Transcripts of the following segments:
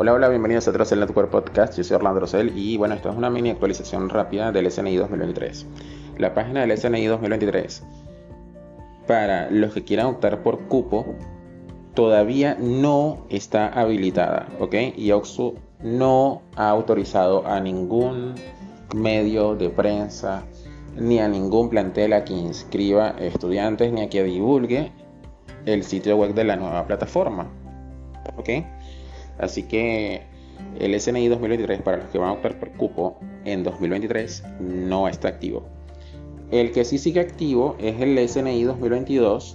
Hola, hola, bienvenidos a Trocel Network Podcast. Yo soy Orlando Trocel y bueno, esto es una mini actualización rápida del SNI 2023. La página del SNI 2023, para los que quieran optar por cupo, todavía no está habilitada, ¿ok? Y OXXU no ha autorizado a ningún medio de prensa ni a ningún plantel a que inscriba estudiantes ni a que divulgue el sitio web de la nueva plataforma, ¿ok? Así que el SNI 2023 para los que van a optar por cupo en 2023 no está activo. El que sí sigue activo es el SNI 2022.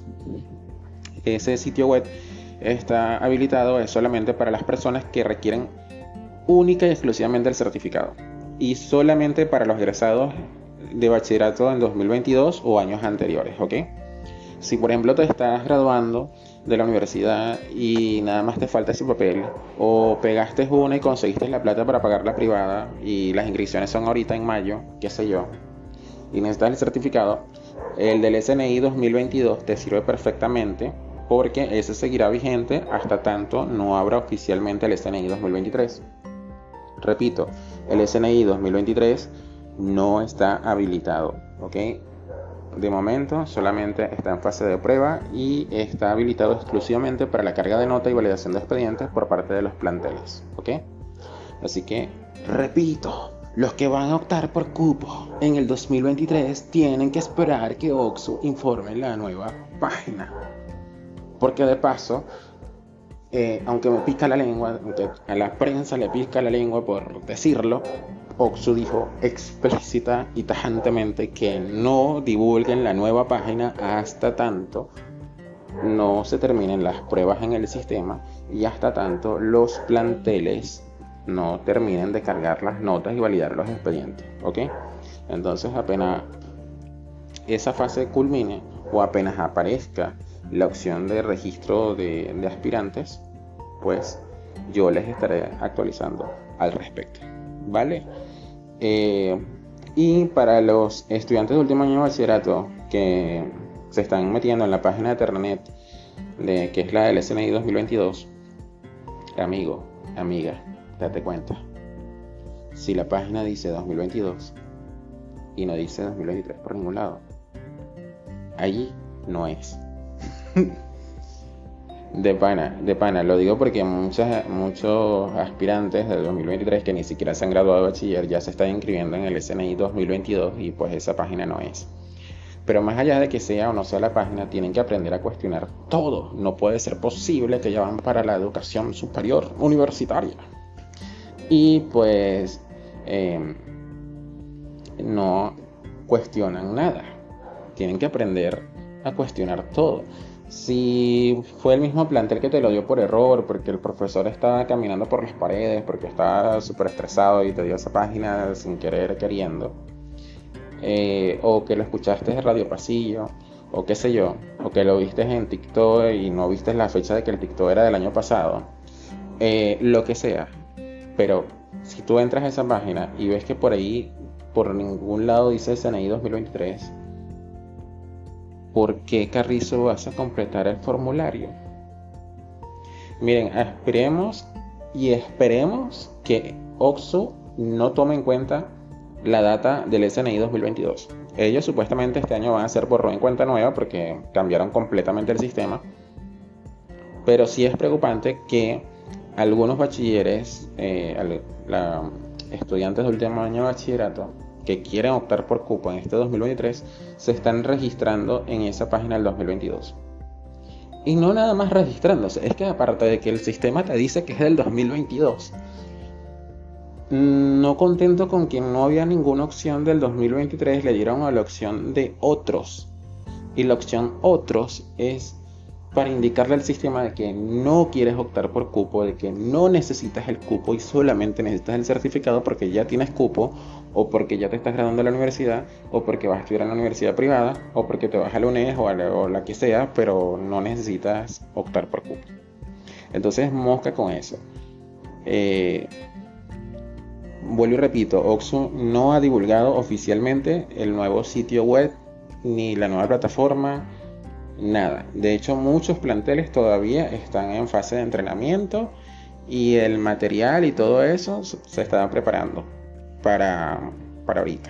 Ese sitio web está habilitado, es solamente para las personas que requieren única y exclusivamente el certificado y solamente para los egresados de bachillerato en 2022 o años anteriores, ¿ok? Si por ejemplo te estás graduando de la universidad y nada más te falta ese papel, o pegaste una y conseguiste la plata para pagar la privada y las inscripciones son ahorita en mayo, qué sé yo, y necesitas el certificado, el del SNI 2022 te sirve perfectamente porque ese seguirá vigente hasta tanto no abra oficialmente el SNI 2023. Repito, el SNI 2023 no está habilitado, ¿ok? De momento solamente está en fase de prueba y está habilitado exclusivamente para la carga de nota y validación de expedientes por parte de los planteles, ¿ok? Así que, repito, los que van a optar por cupo en el 2023 tienen que esperar que OXXU informe la nueva página. Porque de paso, aunque me pica la lengua, aunque a la prensa le pica la lengua por decirlo, OXXU dijo explícita y tajantemente que no divulguen la nueva página hasta tanto no se terminen las pruebas en el sistema y hasta tanto los planteles no terminen de cargar las notas y validar los expedientes, ¿ok? Entonces apenas esa fase culmine o apenas aparezca la opción de registro de aspirantes, pues yo les estaré actualizando al respecto, ¿vale? Y para los estudiantes de último año de bachillerato que se están metiendo en la página de internet que es la del SNI 2022, amigo, amiga, date cuenta, si la página dice 2022 y no dice 2023 por ningún lado, allí no es. De pana, lo digo porque muchos aspirantes del 2023 que ni siquiera se han graduado de bachiller ya se están inscribiendo en el SNI 2022 y pues esa página no es. Pero más allá de que sea o no sea la página, tienen que aprender a cuestionar todo. No puede ser posible que ya van para la educación superior universitaria y pues no cuestionan nada. Tienen que aprender a cuestionar todo. Si fue el mismo plantel que te lo dio por error, porque el profesor estaba caminando por las paredes, porque estaba súper estresado y te dio esa página sin querer, queriendo, o que lo escuchaste en Radio Pasillo, o qué sé yo, o que lo viste en TikTok y no viste la fecha de que el TikTok era del año pasado, lo que sea. Pero si tú entras a esa página y ves que por ahí, por ningún lado dice SNI 2023, ¿por qué, Carrizo, vas a completar el formulario? Miren, esperemos que OXXU no tome en cuenta la data del SNI 2022. Ellos supuestamente este año van a hacer borrón en cuenta nueva porque cambiaron completamente el sistema. Pero sí es preocupante que algunos bachilleres, estudiantes de último año de bachillerato, que quieren optar por cupo en este 2023 se están registrando en esa página del 2022. Y no nada más registrándose, es que aparte de que el sistema te dice que es del 2022, no contento con que no había ninguna opción del 2023, le dieron a la opción de otros. Y la opción otros es para indicarle al sistema de que no quieres optar por cupo, de que no necesitas el cupo y solamente necesitas el certificado porque ya tienes cupo, o porque ya te estás graduando de la universidad, o porque vas a estudiar en la universidad privada, o porque te vas a la UNED o la que sea, pero no necesitas optar por cupo. Entonces mosca con eso. Vuelvo y repito, OXXU no ha divulgado oficialmente el nuevo sitio web ni la nueva plataforma, nada. De hecho, muchos planteles todavía están en fase de entrenamiento y el material y todo eso se estaba preparando para ahorita.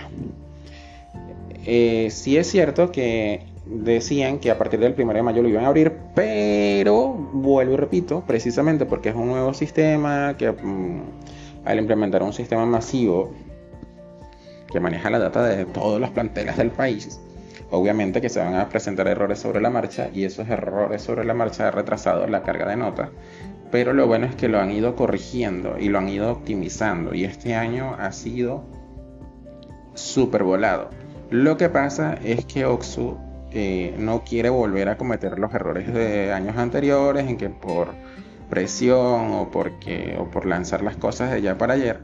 Sí es cierto que decían que a partir del 1 de mayo lo iban a abrir, pero vuelvo y repito, precisamente porque es un nuevo sistema que al implementar un sistema masivo que maneja la data de todos los planteles del país, obviamente que se van a presentar errores sobre la marcha, y esos errores sobre la marcha han retrasado la carga de notas, pero lo bueno es que lo han ido corrigiendo y lo han ido optimizando, y este año ha sido súper volado. Lo que pasa es que OXXO no quiere volver a cometer los errores de años anteriores, en que por presión o por lanzar las cosas de ya para ayer,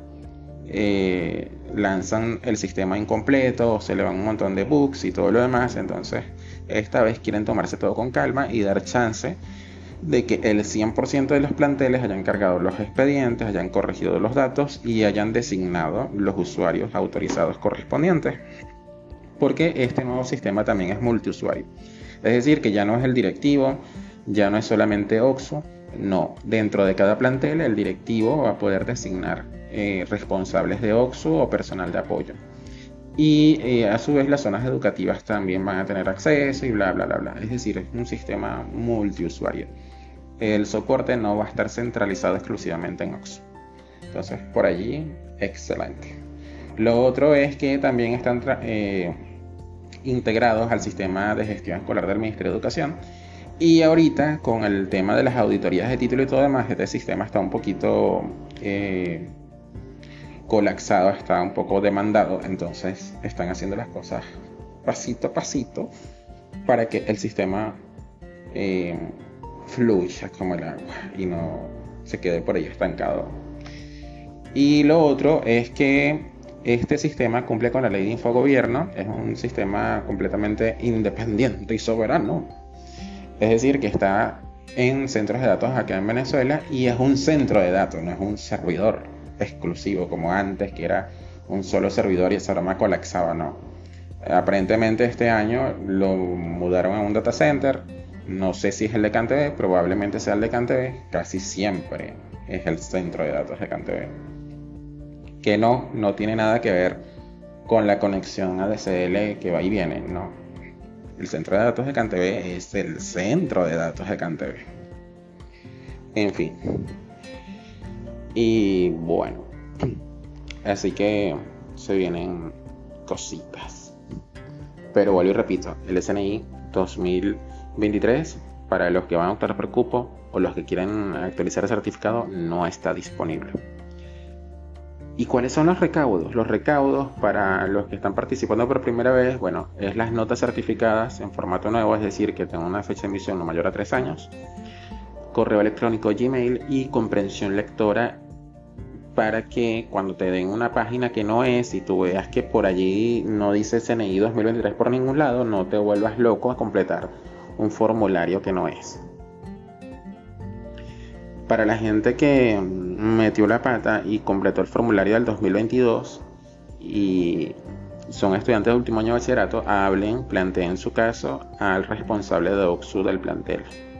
lanzan el sistema incompleto, o se le van un montón de bugs y todo lo demás. Entonces esta vez quieren tomarse todo con calma y dar chance de que el 100% de los planteles hayan cargado los expedientes, hayan corregido los datos y hayan designado los usuarios autorizados correspondientes, porque este nuevo sistema también es multiusuario. Es decir, que ya no es el directivo, ya no es solamente OXXO, no, dentro de cada plantel el directivo va a poder designar responsables de OXXO o personal de apoyo, y a su vez las zonas educativas también van a tener acceso y bla bla bla bla. Es decir, es un sistema multiusuario. El soporte no va a estar centralizado exclusivamente en OXXO. Entonces, por allí, excelente. Lo otro es que también están integrados al sistema de gestión escolar del Ministerio de Educación. Y ahorita, con el tema de las auditorías de título y todo demás, este sistema está un poquito colapsado, está un poco demandado. Entonces, están haciendo las cosas pasito a pasito para que el sistema fluya como el agua y no se quede por ahí estancado. Y lo otro es que este sistema cumple con la ley de infogobierno, es un sistema completamente independiente y soberano. Es decir, que está en centros de datos acá en Venezuela, y es un centro de datos, no es un servidor exclusivo como antes, que era un solo servidor y esa broma colapsaba, no. Aparentemente este año lo mudaron a un data center, no sé si es el de CanTV, probablemente sea el de CanTV, casi siempre es el centro de datos de CanTV. Que no tiene nada que ver con la conexión ADSL que va y viene, no. El centro de datos de CanTV es el centro de datos de CanTV. En fin. Y bueno, así que se vienen cositas. Pero vuelvo y repito, el SNI 2023, para los que van a optar por cupo o los que quieren actualizar el certificado, no está disponible. ¿Y cuáles son los recaudos? Los recaudos para los que están participando por primera vez, bueno, es las notas certificadas en formato nuevo, es decir, que tengan una fecha de emisión no mayor a 3 años, correo electrónico Gmail y comprensión lectora, para que cuando te den una página que no es y tú veas que por allí no dice SNI 2023 por ningún lado, no te vuelvas loco a completar un formulario que no es. Para la gente que metió la pata y completó el formulario del 2022 y son estudiantes de último año de bachillerato, planteen su caso al responsable de OXXO del plantel.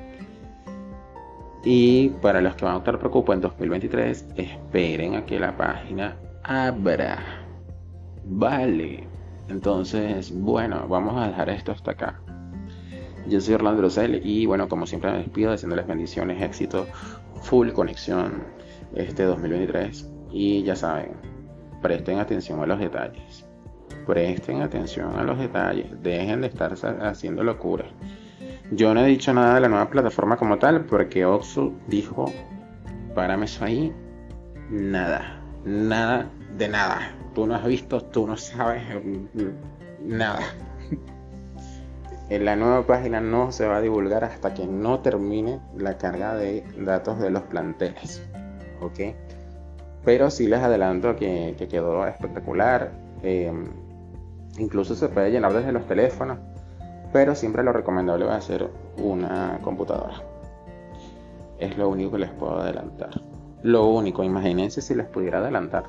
Y para los que van a optar por cupo en 2023, esperen a que la página abra. Vale. Entonces, bueno, vamos a dejar esto hasta acá. Yo soy Orlando Rosell y bueno, como siempre me despido deseándoles bendiciones, éxito, full conexión este 2023. Y ya saben, presten atención a los detalles. Presten atención a los detalles. Dejen de estar haciendo locuras. Yo no he dicho nada de la nueva plataforma como tal, porque OXXO dijo, párame eso ahí, nada de nada. Tú no has visto, tú no sabes nada. En la nueva página no se va a divulgar hasta que no termine la carga de datos de los planteles, ¿ok? Pero sí les adelanto que quedó espectacular. Incluso se puede llenar desde los teléfonos, pero siempre lo recomendable va a ser una computadora. Es lo único que les puedo adelantar. Lo único, imagínense si les pudiera adelantar.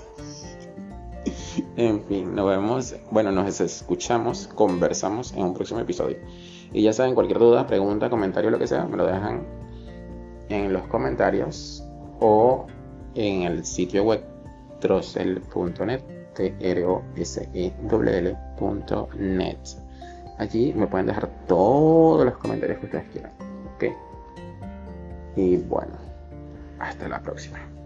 En fin, nos escuchamos, conversamos en un próximo episodio. Y ya saben, cualquier duda, pregunta, comentario, lo que sea, me lo dejan en los comentarios o en el sitio web trosel.net, trosell.net. Allí me pueden dejar todos los comentarios que ustedes quieran. ¿Ok? Y bueno, hasta la próxima.